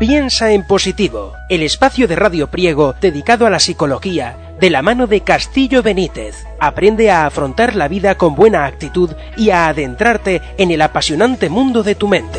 Piensa en positivo, el espacio de Radio Priego dedicado a la psicología, de la mano de Castillo Benítez. Aprende a afrontar la vida con buena actitud y a adentrarte en el apasionante mundo de tu mente.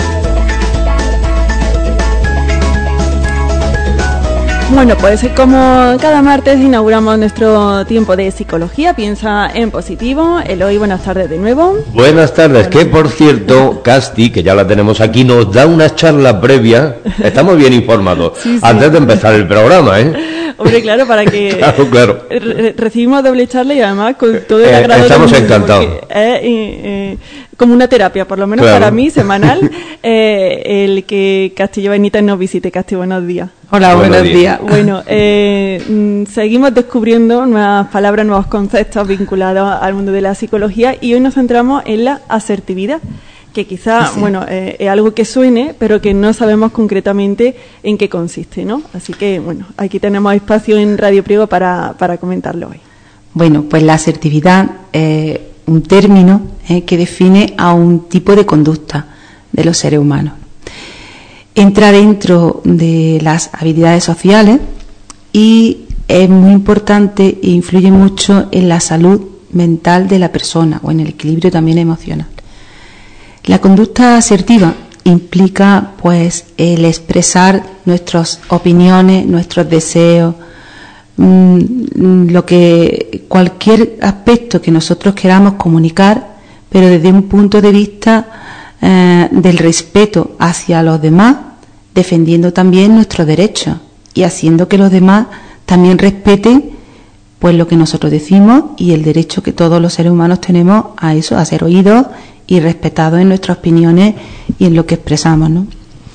Bueno, pues como cada martes inauguramos nuestro tiempo de psicología, piensa en positivo. Eloy, buenas tardes de nuevo. Buenas tardes, que por cierto, Casti, que ya la tenemos aquí, nos da una charla previa, estamos bien informados, sí. Antes de empezar el programa, ¿eh? Hombre, claro, para que claro. Recibimos doble charla y además con todo el agrado. Estamos encantados. Como una terapia, por lo menos claro. Para mí, semanal, el que Castillo Benítez nos visite. Casti, buenos días. Hola, buenos días. Bueno, seguimos descubriendo nuevas palabras, nuevos conceptos vinculados al mundo de la psicología y hoy nos centramos en la asertividad, que quizá, sí. Bueno, es algo que suene, pero que no sabemos concretamente en qué consiste, ¿no? Así que, bueno, aquí tenemos espacio en Radio Priego para comentarlo hoy. Bueno, pues la asertividad es un término que define a un tipo de conducta de los seres humanos. Entra dentro de las habilidades sociales y es muy importante e influye mucho en la salud mental de la persona o en el equilibrio también emocional. La conducta asertiva implica pues el expresar nuestras opiniones, nuestros deseos, cualquier aspecto que nosotros queramos comunicar, pero desde un punto de vista del respeto hacia los demás, defendiendo también nuestros derechos y haciendo que los demás también respeten pues lo que nosotros decimos y el derecho que todos los seres humanos tenemos a eso, a ser oídos y respetados en nuestras opiniones y en lo que expresamos, ¿no?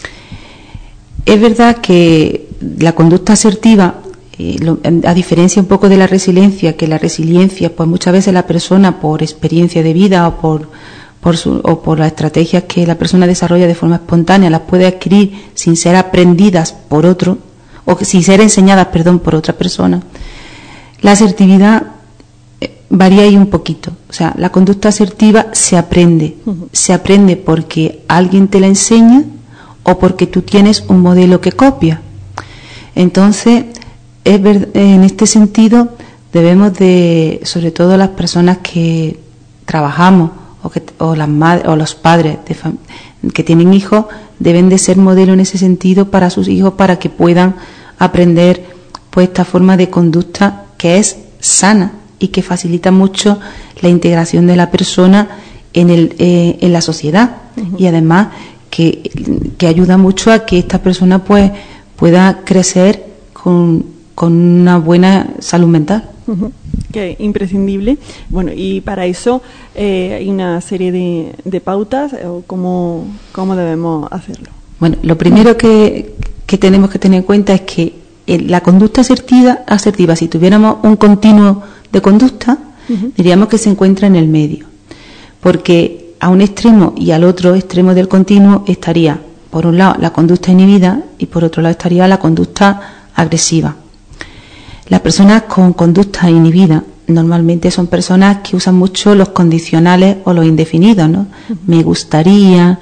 Es verdad que la conducta asertiva, a diferencia un poco de la resiliencia, que la resiliencia pues muchas veces la persona por experiencia de vida o por las estrategias que la persona desarrolla de forma espontánea las puede adquirir sin ser aprendidas por otro o sin ser enseñadas, por otra persona. La asertividad varía ahí un poquito. O sea, la conducta asertiva se aprende. Se aprende porque alguien te la enseña o porque tú tienes un modelo que copia. Entonces, en este sentido, debemos de, sobre todo las personas que trabajamos o las madres o los padres que tienen hijos, deben de ser modelo en ese sentido para sus hijos, para que puedan aprender pues esta forma de conducta que es sana y que facilita mucho la integración de la persona en la sociedad. Y además que ayuda mucho a que esta persona pues pueda crecer con una buena salud mental. Que es imprescindible. Bueno, y para eso hay una serie de pautas, o cómo debemos hacerlo. Bueno, lo primero que tenemos que tener en cuenta es que la conducta asertiva, si tuviéramos un continuo de conducta, diríamos que se encuentra en el medio, porque a un extremo y al otro extremo del continuo estaría, por un lado, la conducta inhibida y por otro lado estaría la conducta agresiva. Las personas con conducta inhibida normalmente son personas que usan mucho los condicionales o los indefinidos, ¿no? Me gustaría,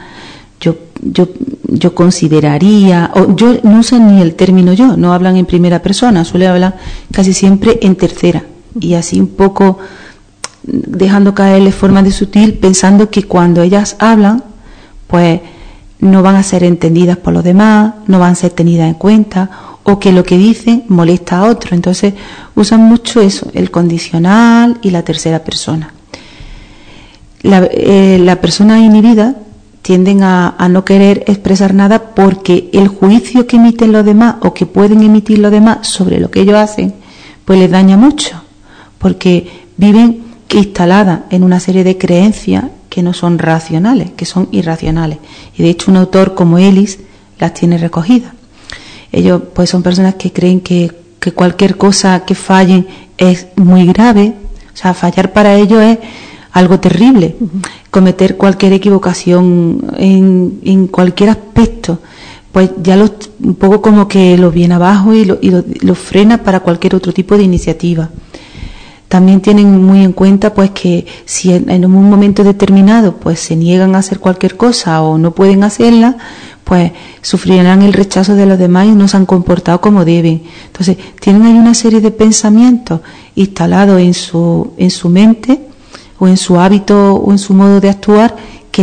yo consideraría, o yo no usan ni el término yo, no hablan en primera persona, suelen hablar casi siempre en tercera y así un poco dejando caer de forma de sutil, pensando que cuando ellas hablan pues no van a ser entendidas por los demás, no van a ser tenidas en cuenta, o que lo que dicen molesta a otro. Entonces usan mucho eso, el condicional y la tercera persona. La persona inhibida tienden a no querer expresar nada porque el juicio que emiten los demás o que pueden emitir los demás sobre lo que ellos hacen pues les daña mucho, porque viven instaladas en una serie de creencias que no son racionales, que son irracionales. Y de hecho un autor como Ellis las tiene recogidas. Ellos pues son personas que creen que cualquier cosa que fallen es muy grave. O sea, fallar para ellos es algo terrible. Cometer cualquier equivocación en cualquier aspecto, pues ya un poco como que lo viene abajo y lo frena para cualquier otro tipo de iniciativa. también tienen muy en cuenta pues que si en un momento determinado pues se niegan a hacer cualquier cosa o no pueden hacerla, pues sufrirán el rechazo de los demás y no se han comportado como deben. Entonces tienen ahí una serie de pensamientos instalados en su mente o en su hábito o en su modo de actuar que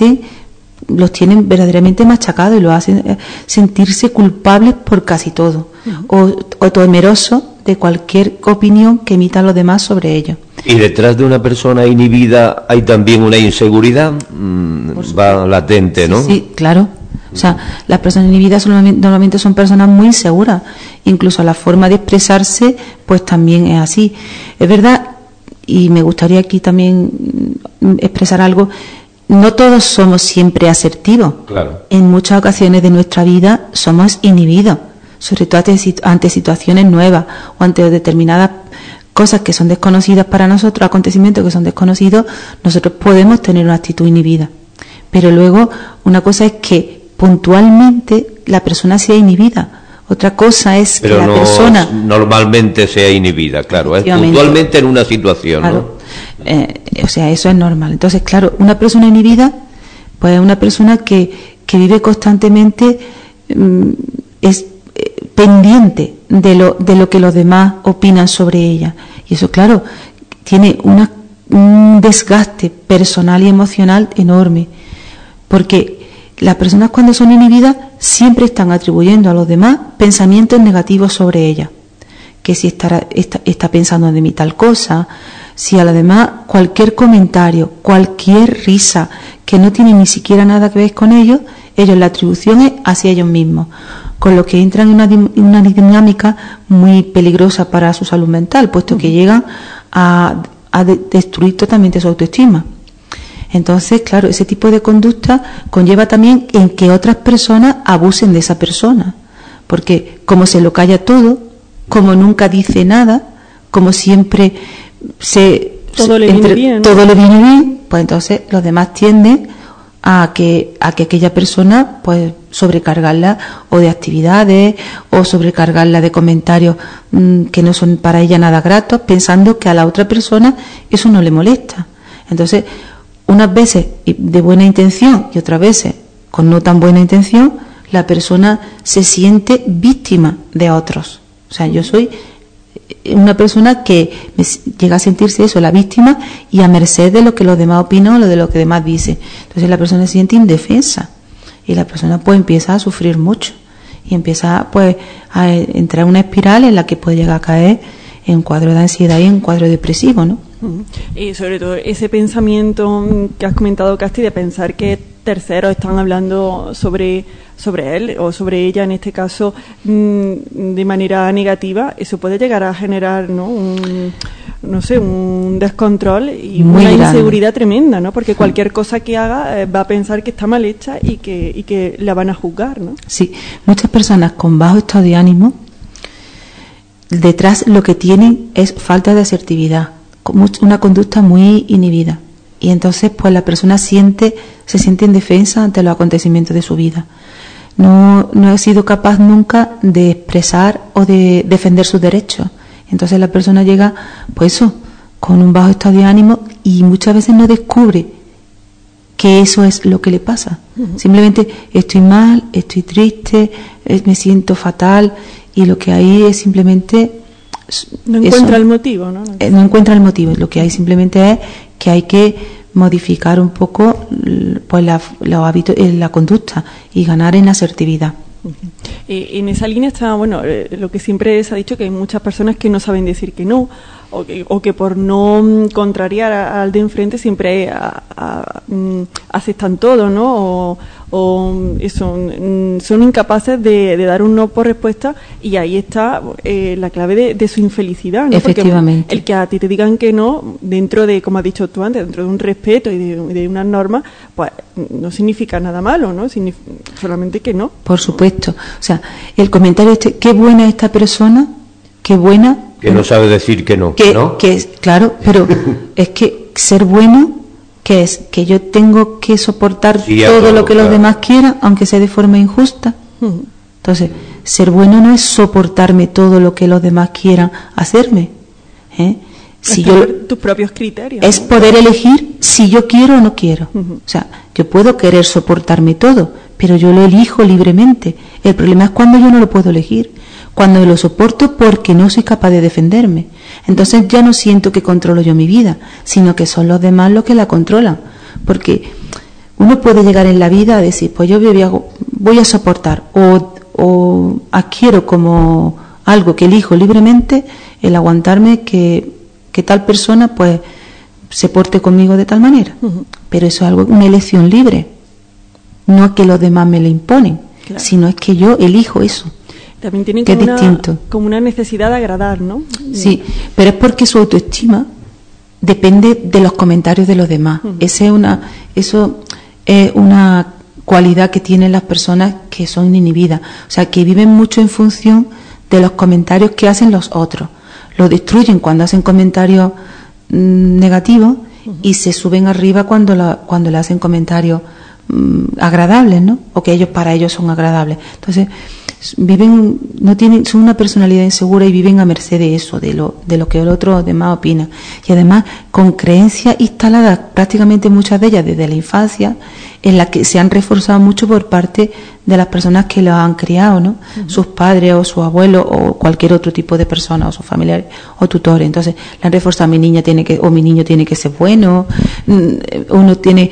los tienen verdaderamente machacados y los hacen sentirse culpables por casi todo, o temerosos de cualquier opinión que emitan los demás sobre ellos. Y detrás de una persona inhibida hay también una inseguridad va latente, ¿no? Sí, claro. O sea, las personas inhibidas normalmente son personas muy inseguras, incluso la forma de expresarse pues también es así. Es verdad, y me gustaría aquí también expresar algo, no todos somos siempre asertivos. Claro. En muchas ocasiones de nuestra vida somos inhibidos, sobre todo ante situaciones nuevas o ante determinadas cosas que son desconocidas para nosotros, acontecimientos que son desconocidos, nosotros podemos tener una actitud inhibida. Pero luego, una cosa es que puntualmente la persona sea inhibida. Otra cosa es que la persona normalmente sea inhibida, claro, es puntualmente en una situación, claro, ¿no? O sea, eso es normal. Entonces, claro, una persona inhibida, pues es una persona que vive constantemente, es pendiente de lo que los demás opinan sobre ella. Y eso, claro, tiene un desgaste personal y emocional enorme, porque las personas cuando son inhibidas siempre están atribuyendo a los demás pensamientos negativos sobre ellas, que si está pensando de mí tal cosa, si a los demás cualquier comentario, cualquier risa que no tiene ni siquiera nada que ver con ellos la atribución es hacia ellos mismos, con lo que entran en una dinámica muy peligrosa para su salud mental, puesto que llegan a destruir totalmente su autoestima. Entonces, claro, ese tipo de conducta conlleva también en que otras personas abusen de esa persona, porque como se lo calla todo, como nunca dice nada, como siempre todo le viene bien, pues entonces los demás tienden a que aquella persona pues sobrecargarla o de actividades o sobrecargarla de comentarios que no son para ella nada gratos, pensando que a la otra persona eso no le molesta. Entonces, unas veces de buena intención y otras veces con no tan buena intención, la persona se siente víctima de otros. O sea, yo soy una persona que llega a sentirse eso, la víctima, y a merced de lo que los demás opinan o de lo que los demás dicen. Entonces la persona se siente indefensa y la persona pues empieza a sufrir mucho y empieza pues a entrar en una espiral en la que puede llegar a caer en un cuadro de ansiedad y en un cuadro depresivo, ¿no? Y sobre todo ese pensamiento que has comentado, Casti, de pensar que terceros están hablando sobre él o sobre ella, en este caso, de manera negativa, eso puede llegar a generar, ¿no? un descontrol y muy una grande, inseguridad tremenda, ¿no? Porque cualquier cosa que haga va a pensar que está mal hecha y que la van a juzgar, ¿no? Sí, muchas personas con bajo estado de ánimo, detrás lo que tienen es falta de asertividad, una conducta muy inhibida, y entonces pues la persona se siente indefensa ante los acontecimientos de su vida. No ha sido capaz nunca de expresar o de defender sus derechos. Entonces la persona llega pues eso, con un bajo estado de ánimo, y muchas veces no descubre que eso es lo que le pasa. Simplemente estoy mal, estoy triste, me siento fatal, y lo que hay es simplemente no encuentra el motivo, ¿no? No encuentra el motivo. Lo que hay simplemente es que hay que modificar un poco pues los hábitos, la conducta, y ganar en asertividad. En esa línea está, bueno, lo que siempre se ha dicho, que hay muchas personas que no saben decir que no, o que por no contrariar al de enfrente siempre aceptan todo, ¿no? O eso, son incapaces de dar un no por respuesta, y ahí está la clave de su infelicidad, ¿no? Efectivamente. Porque el que a ti te digan que no, dentro de, como has dicho tú antes, dentro de un respeto y de unas normas, pues no significa nada malo, ¿no? Solamente que no. Por supuesto. O sea, el comentario qué buena esta persona, qué buena. Que no sabe decir que no, ¿no? Claro, pero es que ser bueno, que es que yo tengo que soportar todo lo que los demás quieran, aunque sea de forma injusta. Entonces, ser bueno no es soportarme todo lo que los demás quieran hacerme, Si yo, tus propios criterios. Es poder elegir si yo quiero o no quiero. O sea, yo puedo querer soportarme todo, pero yo lo elijo libremente. El problema es cuando yo no lo puedo elegir, cuando lo soporto porque no soy capaz de defenderme. Entonces ya no siento que controlo yo mi vida, sino que son los demás los que la controlan. Porque uno puede llegar en la vida a decir, pues yo voy a soportar o adquiero como algo que elijo libremente el aguantarme que tal persona pues se porte conmigo de tal manera. Pero eso es algo, una elección libre. No es que los demás me lo imponen, sino es que yo elijo eso. También tienen que es distinto. Como una necesidad de agradar, ¿no? Sí, pero es porque su autoestima depende de los comentarios de los demás. Eso es una cualidad que tienen las personas que son inhibidas. O sea, que viven mucho en función de los comentarios que hacen los otros. Lo destruyen cuando hacen comentarios negativos y se suben arriba cuando le hacen comentarios agradables, ¿no? O que para ellos son agradables. Entonces son una personalidad insegura y viven a merced de eso, de lo que el otro demás opina. Y además con creencias instaladas, prácticamente muchas de ellas desde la infancia, en las que se han reforzado mucho por parte de las personas que los han criado, ¿no? Sus padres o sus abuelos o cualquier otro tipo de persona, o sus familiares o tutores. Entonces le han reforzado: mi niño tiene que ser bueno. Uno tiene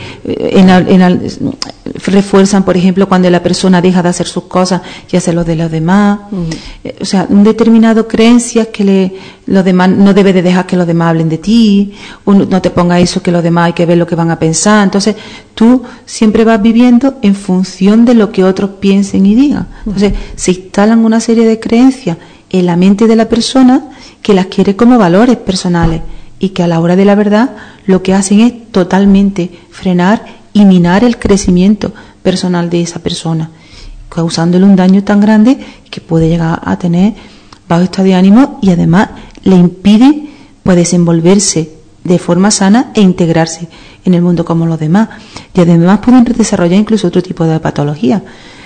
refuerzan, por ejemplo, cuando la persona deja de hacer sus cosas y hace lo de los demás. O sea, un determinado creencias que los demás no debe de dejar que los demás hablen de ti. No te pongas eso, que los demás hay que ver lo que van a pensar. Entonces tú siempre vas viviendo en función de lo que otros piensen y digan. Entonces se instalan una serie de creencias en la mente de la persona que las quiere como valores personales y que a la hora de la verdad lo que hacen es totalmente frenar y minar el crecimiento personal de esa persona, causándole un daño tan grande que puede llegar a tener bajo estado de ánimo y además le impide pues desenvolverse de forma sana e integrarse en el mundo como los demás. Y además pueden desarrollar incluso otro tipo de patología.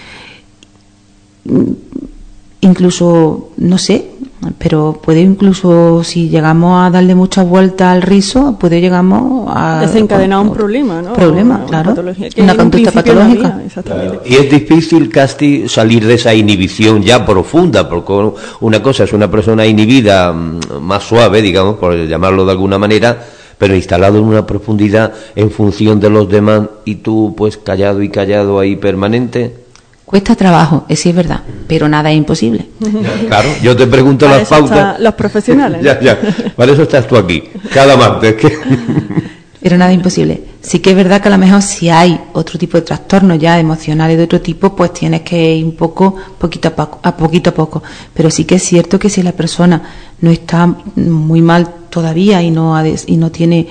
Incluso, no sé, pero puede incluso, si llegamos a darle muchas vueltas al rizo, llegamos a desencadenar un problema, ¿no? Claro. Una conducta patológica. Claro. Y es difícil, Casti, salir de esa inhibición ya profunda, porque una cosa es una persona inhibida más suave, digamos, por llamarlo de alguna manera, pero instalado en una profundidad en función de los demás y tú pues callado ahí permanente. Cuesta trabajo, sí es verdad, pero nada es imposible. Claro, yo te pregunto las pautas. Los profesionales. Ya, para eso estás tú aquí, cada martes. Pero nada es imposible. Sí que es verdad que a lo mejor si hay otro tipo de trastornos ya emocionales de otro tipo, pues tienes que ir un poco, poquito a poco. Pero sí que es cierto que si la persona no está muy mal todavía y no tiene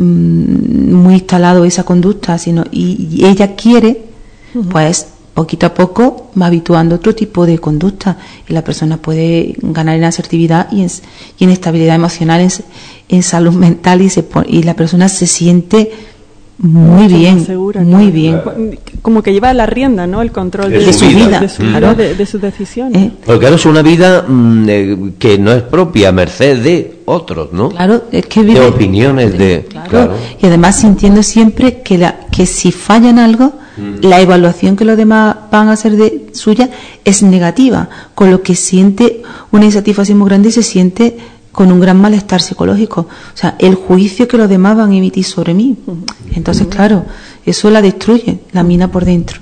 muy instalado esa conducta, y ella quiere, pues poquito a poco va habituando a otro tipo de conducta y la persona puede ganar en asertividad y en estabilidad emocional, en salud mental y la persona se siente muy bien, segura, muy bien. Como que lleva la rienda, ¿no? El control de su vida, de sus decisiones. Porque claro, es una vida que no es propia, a merced de otros, ¿no? Claro, es que vive de opiniones, claro. Y además sintiendo siempre que si fallan algo, la evaluación que los demás van a hacer de suya es negativa, con lo que siente una insatisfacción muy grande y se siente con un gran malestar psicológico. O sea, el juicio que los demás van a emitir sobre mí. Entonces, claro, eso la destruye, la mina por dentro.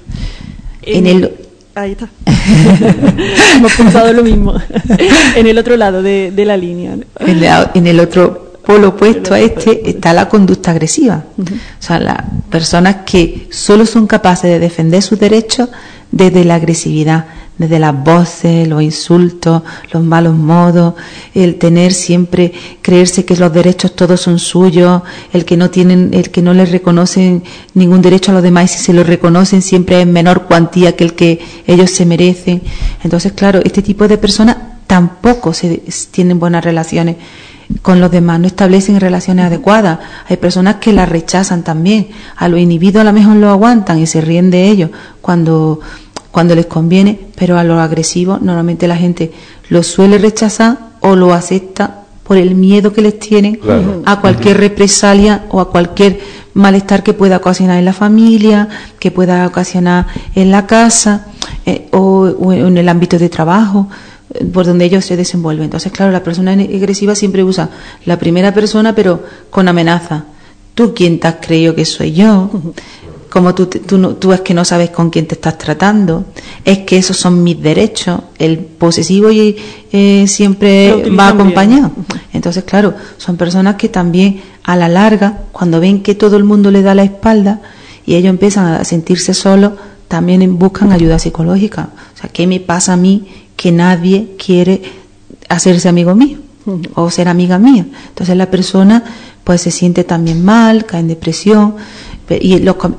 Ahí está. Hemos pensado lo mismo. En el otro lado de la línea. En el otro polo opuesto a está la conducta agresiva. O sea, las personas que solo son capaces de defender sus derechos desde la agresividad, desde las voces, los insultos, los malos modos, el tener siempre, creerse que los derechos todos son suyos, el que no les reconocen ningún derecho a los demás y si se lo reconocen siempre en menor cuantía que el que ellos se merecen. Entonces, claro, este tipo de personas tampoco tienen buenas relaciones con los demás, no establecen relaciones adecuadas. Hay personas que las rechazan también. A los inhibidos a lo mejor lo aguantan y se ríen de ellos cuando les conviene, pero a los agresivos normalmente la gente lo suele rechazar o lo acepta por el miedo que les tienen a cualquier represalia o a cualquier malestar que pueda ocasionar en la familia, que pueda ocasionar en la casa o en el ámbito de trabajo, por donde ellos se desenvuelven. Entonces, claro, la persona agresiva siempre usa la primera persona, pero con amenaza. ¿Tú quién te has creído que soy yo? Como tú es que no sabes con quién te estás tratando, es que esos son mis derechos. El posesivo siempre va acompañado. Entonces, claro, son personas que también a la larga, cuando ven que todo el mundo le da la espalda y ellos empiezan a sentirse solos, también buscan ayuda psicológica. O sea, ¿qué me pasa a mí que nadie quiere hacerse amigo mío o ser amiga mía? Entonces la persona pues se siente también mal, cae en depresión. Y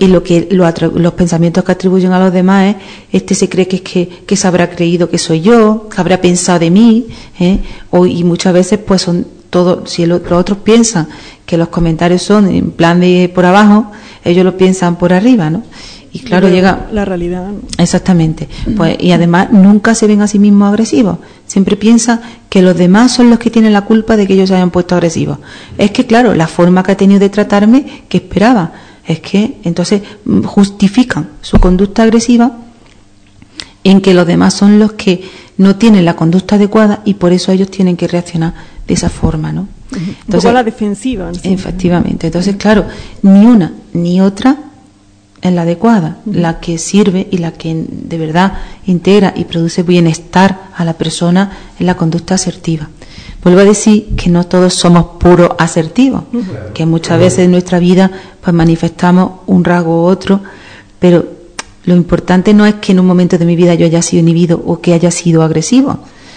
los pensamientos que atribuyen a los demás es, se cree que se habrá creído que soy yo, que habrá pensado de mí, y muchas veces pues son todos, si los otros piensan que los comentarios son en plan de por abajo, ellos lo piensan por arriba, ¿no? Y claro, llega la realidad, ¿no? Exactamente. Pues, y además nunca se ven a sí mismos agresivos. Siempre piensan que los demás son los que tienen la culpa de que ellos se hayan puesto agresivos. Es que, claro, la forma que ha tenido de tratarme, que esperaba. Es que entonces justifican su conducta agresiva en que los demás son los que no tienen la conducta adecuada y por eso ellos tienen que reaccionar de esa forma, ¿no? Entonces, un poco a la defensiva, ¿no? Efectivamente. Entonces, claro, ni una ni otra es la adecuada. La que sirve y la que de verdad integra y produce bienestar a la persona es la conducta asertiva. Vuelvo a decir que no todos somos puros asertivos, que muchas veces en nuestra vida pues manifestamos un rasgo u otro, pero lo importante no es que en un momento de mi vida yo haya sido inhibido o que haya sido agresivo,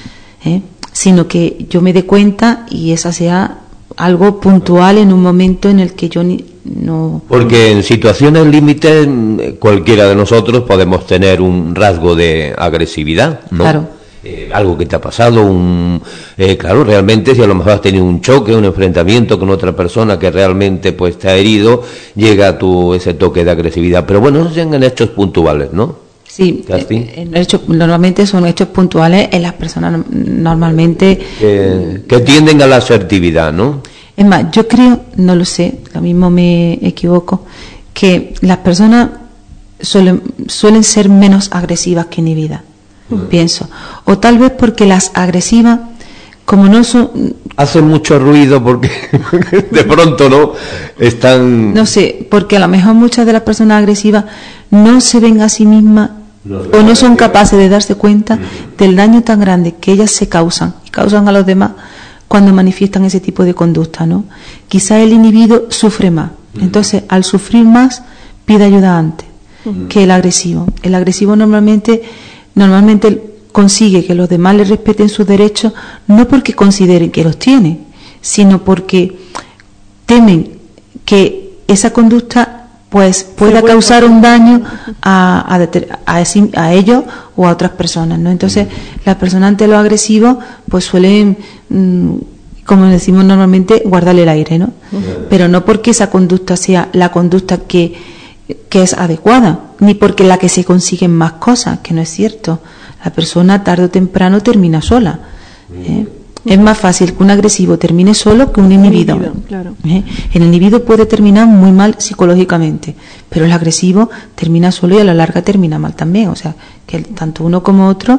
sino que yo me dé cuenta y esa sea algo puntual en un momento en el que yo no... Porque en situaciones límites cualquiera de nosotros podemos tener un rasgo de agresividad, ¿no? Claro. Algo que te ha pasado, claro, realmente si a lo mejor has tenido un choque, un enfrentamiento con otra persona que realmente pues te ha herido, llega ese toque de agresividad. Pero bueno, esos son en hechos puntuales, ¿no? Sí, normalmente son hechos puntuales en las personas normalmente... Que tienden a la asertividad, ¿no? Es más, yo creo, no lo sé, lo mismo me equivoco, que las personas suelen ser menos agresivas que inhibidas. Pienso, o tal vez porque las agresivas, como no son... Hacen mucho ruido porque de pronto no están... No sé, porque a lo mejor muchas de las personas agresivas no se ven a sí mismas o no son capaces de darse cuenta del daño tan grande que ellas se causan y causan a los demás cuando manifiestan ese tipo de conducta, ¿no? Quizá el inhibido sufre más, entonces al sufrir más pide ayuda antes que el agresivo. El agresivo normalmente consigue que los demás le respeten sus derechos, no porque consideren que los tienen, sino porque temen que esa conducta pues pueda causar un daño a ellos o a otras personas, ¿no? Entonces, las personas ante los agresivos pues suelen, como decimos normalmente, guardarle el aire, ¿no? Pero no porque esa conducta sea la conducta que es adecuada, ni porque la que se consiguen más cosas, que no es cierto. La persona tarde o temprano termina sola. Es más fácil que un agresivo termine solo que un inhibido. Claro. El inhibido puede terminar muy mal psicológicamente, pero el agresivo termina solo y a la larga termina mal también. O sea, que tanto uno como otro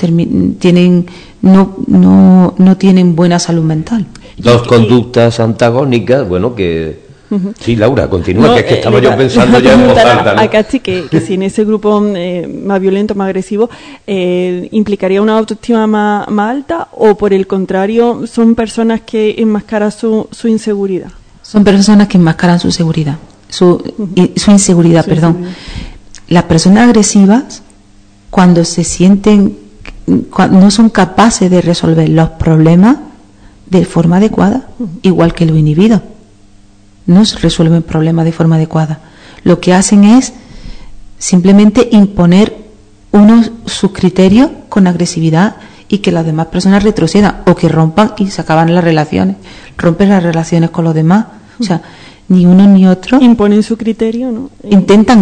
no tienen buena salud mental. Dos conductas antagónicas, bueno, que... Sí, Laura, continúa, que es que estaba yo pensando ya en voz alta, ¿no? A Casti que si en ese grupo más violento, más agresivo, implicaría una autoestima más alta, o por el contrario, son personas que enmascaran su inseguridad. Son personas que enmascaran su seguridad, su inseguridad, perdón. Las personas agresivas, cuando se sienten, no son capaces de resolver los problemas de forma adecuada, igual que los inhibidos. No se resuelven problemas de forma adecuada. Lo que hacen es simplemente imponer sus criterios con agresividad y que las demás personas retrocedan o que rompan y se acaban las relaciones, rompen las relaciones con los demás. O sea, ni uno ni otro imponen su criterio, ¿no? Intentan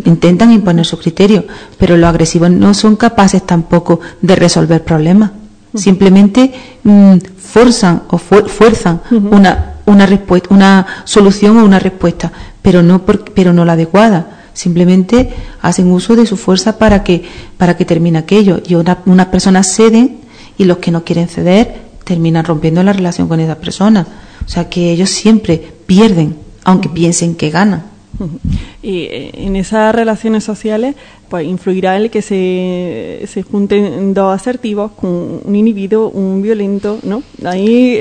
imponer su criterio, pero los agresivos no son capaces tampoco de resolver problemas. simplemente fuerzan una respuesta, una solución o una respuesta, pero no la adecuada. Simplemente hacen uso de su fuerza para que termine aquello, y unas personas ceden y los que no quieren ceder terminan rompiendo la relación con esa persona. O sea que ellos siempre pierden, aunque piensen que ganan. Y en esas relaciones sociales pues influirá el que se junten dos asertivos con un inhibido, un violento, ¿no? Ahí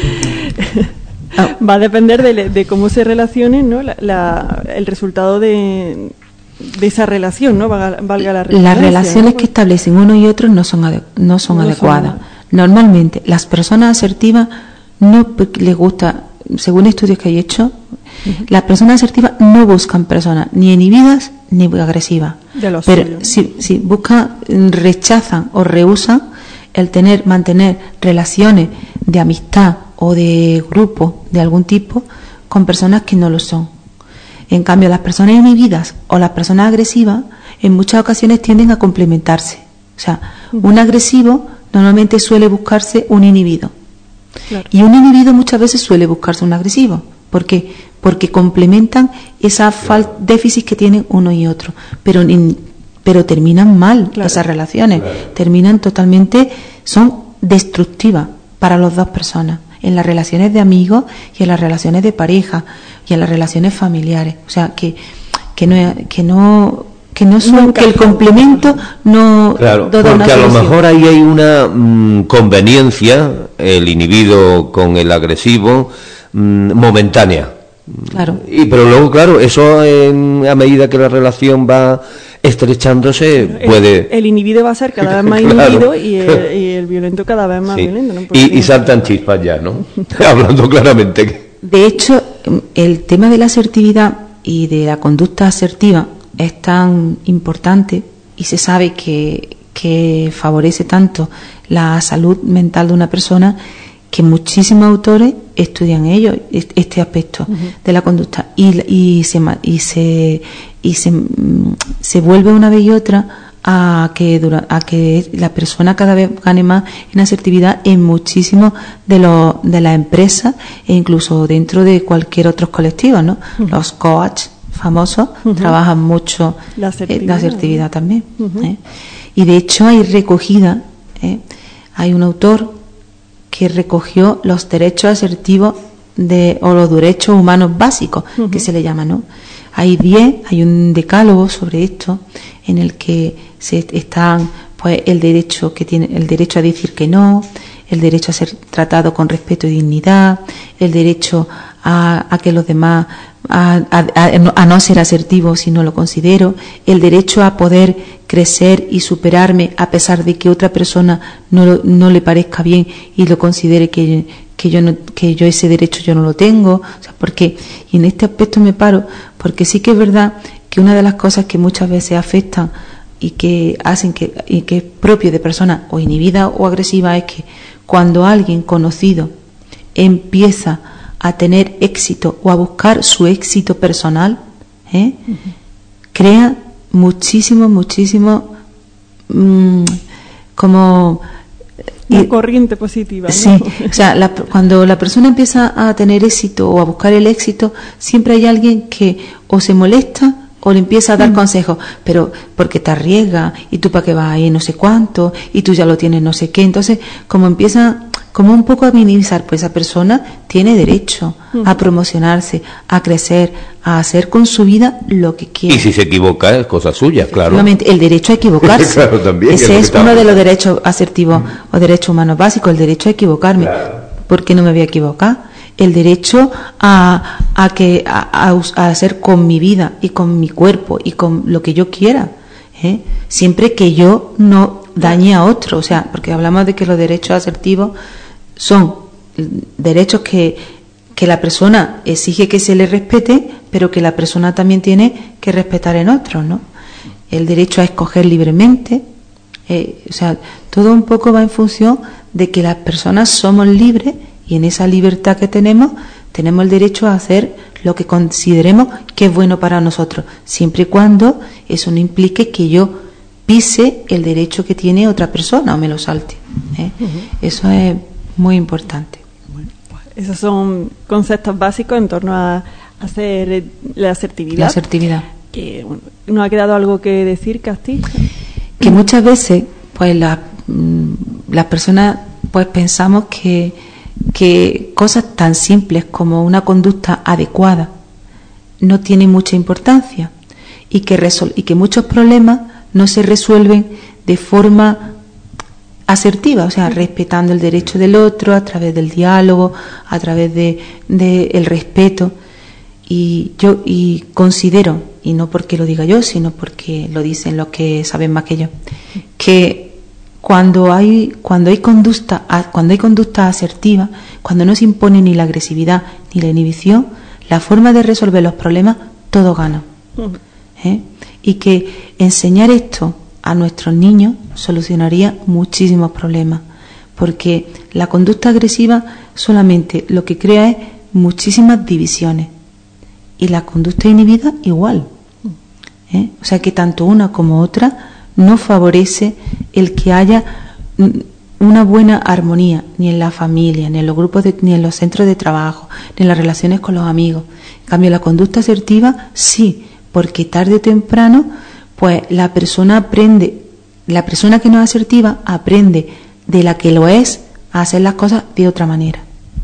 va a depender de cómo se relacionen, ¿no? El resultado de esa relación, ¿no? Valga la redundancia. Las relaciones, ¿no?, que establecen uno y otro no son adecuadas. Normalmente las personas asertivas no les gusta, según estudios que hay hecho, las personas asertivas no buscan personas ni inhibidas ni agresivas, pero si buscan, rechazan o rehúsan el mantener relaciones de amistad o de grupo de algún tipo con personas que no lo son. En cambio, las personas inhibidas o las personas agresivas en muchas ocasiones tienden a complementarse. O sea, un agresivo normalmente suele buscarse un inhibido. Claro. Y un inhibido muchas veces suele buscarse un agresivo. ¿Por qué? Porque complementan esa déficit que tienen uno y otro. Pero terminan mal, claro, esas relaciones. Claro. Terminan totalmente, son destructivas para las dos personas. En las relaciones de amigos y en las relaciones de pareja y en las relaciones familiares. O sea, que el complemento no... Claro, porque a lo mejor ahí hay una conveniencia, el inhibido con el agresivo, momentánea. Claro. Pero luego, claro, eso a medida que la relación va estrechándose, puede... El inhibido va a ser cada vez más inhibido, claro, y el violento cada vez más violento, ¿no? Y saltan chispas ya, ¿no? Hablando claramente. De hecho, el tema de la asertividad y de la conducta asertiva es tan importante y se sabe que favorece tanto la salud mental de una persona que muchísimos autores estudian este aspecto de la conducta y se vuelve una vez y otra a que la persona cada vez gane más en asertividad en muchísimos de las empresas e incluso dentro de cualquier otro colectivo, ¿no? Los coaches famosos trabajan mucho la asertividad también. Y de hecho hay recogida, hay un autor que recogió los derechos asertivos o los derechos humanos básicos, que se le llama, ¿no? Hay un decálogo sobre esto en el que están pues el derecho a decir que no, el derecho a ser tratado con respeto y dignidad, el derecho a que los demás a no ser asertivo si no lo considero, el derecho a poder crecer y superarme a pesar de que otra persona no le parezca bien y lo considere que yo ese derecho yo no lo tengo. O sea, y en este aspecto me paro porque sí que es verdad que una de las cosas que muchas veces afectan y que hacen que es propio de personas o inhibidas o agresivas es que cuando alguien conocido empieza a tener éxito o a buscar su éxito personal, crea muchísimo como una corriente positiva, ¿no? Sí, o sea, cuando la persona empieza a tener éxito o a buscar el éxito, siempre hay alguien que o se molesta o le empieza a dar consejos, pero porque te arriesgas y tú para qué vas ahí no sé cuánto y tú ya lo tienes no sé qué. Entonces como empieza como un poco a minimizar, pues esa persona tiene derecho a promocionarse, a crecer, a hacer con su vida lo que quiere. Y si se equivoca es cosa suya, claro. Efectivamente, el derecho a equivocarse. Claro, también, ese es uno de los derechos asertivos o derechos humanos básicos, el derecho a equivocarme. Claro. ¿Por qué no me voy a equivocar? El derecho a hacer con mi vida y con mi cuerpo y con lo que yo quiera, siempre que yo no dañe a otro. O sea, porque hablamos de que los derechos asertivos son derechos que la persona exige que se le respete, pero que la persona también tiene que respetar en otros, ¿no? El derecho a escoger libremente, o sea, todo un poco va en función de que las personas somos libres y en esa libertad que tenemos el derecho a hacer lo que consideremos que es bueno para nosotros, siempre y cuando eso no implique que yo pise el derecho que tiene otra persona o me lo salte. Eso es muy importante. Bueno, pues esos son conceptos básicos en torno a hacer la asertividad. La asertividad. Que, bueno, ¿nos ha quedado algo que decir, Casti? Que muchas veces pues las personas pues pensamos que cosas tan simples como una conducta adecuada no tienen mucha importancia y que muchos problemas no se resuelven de forma asertiva, o sea, respetando el derecho del otro a través del diálogo, a través de el respeto. Y yo considero, y no porque lo diga yo, sino porque lo dicen los que saben más que yo, que cuando hay conducta asertiva, cuando no se impone ni la agresividad ni la inhibición, la forma de resolver los problemas, todos ganan. Y que enseñar esto a nuestros niños solucionaría muchísimos problemas, porque la conducta agresiva solamente lo que crea es muchísimas divisiones, y la conducta inhibida igual. O sea que tanto una como otra no favorece el que haya una buena armonía, ni en la familia, ni en los grupos, ni en los centros de trabajo, ni en las relaciones con los amigos. En cambio, la conducta asertiva sí, porque tarde o temprano, pues la persona que no es asertiva aprende de la que lo es a hacer las cosas de otra manera.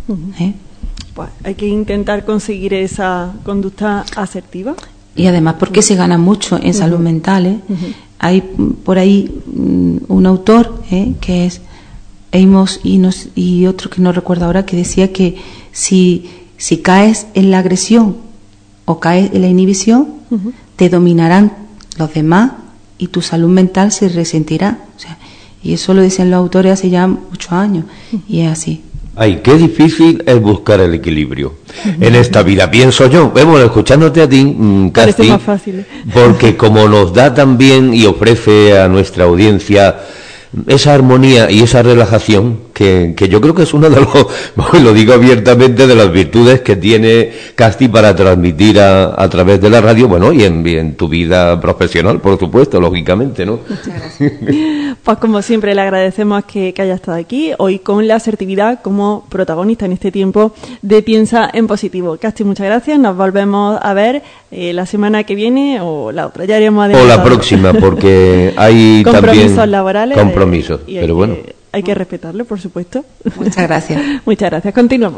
Pues hay que intentar conseguir esa conducta asertiva. Y además porque se gana mucho en salud mental. Hay por ahí un autor que es Amos y otro que no recuerdo ahora, que decía que si caes en la agresión o caes en la inhibición, te dominarán los demás y tu salud mental se resentirá. O sea, y eso lo dicen los autores hace ya muchos años, y es así. Ay, qué difícil es buscar el equilibrio en esta vida, pienso yo. Bueno, escuchándote a ti, Casti, más fácil, porque como nos da también y ofrece a nuestra audiencia esa armonía y esa relajación, que yo creo que es una de los, lo digo abiertamente, de las virtudes que tiene Casti para transmitir a través de la radio, bueno, y en tu vida profesional, por supuesto, lógicamente, ¿no? Muchas gracias. Pues como siempre le agradecemos que haya estado aquí, hoy con la asertividad como protagonista en este tiempo de Piensa en Positivo. Casti, muchas gracias, nos volvemos a ver la semana que viene o la otra, ya haremos adelantado. O la próxima, porque hay compromisos también laborales, compromisos, pero bueno. Hay que respetarlo, por supuesto. Muchas gracias. Muchas gracias. Continuamos.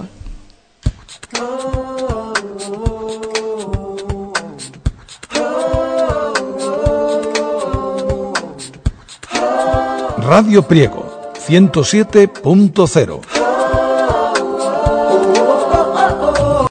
Radio Priego 107.0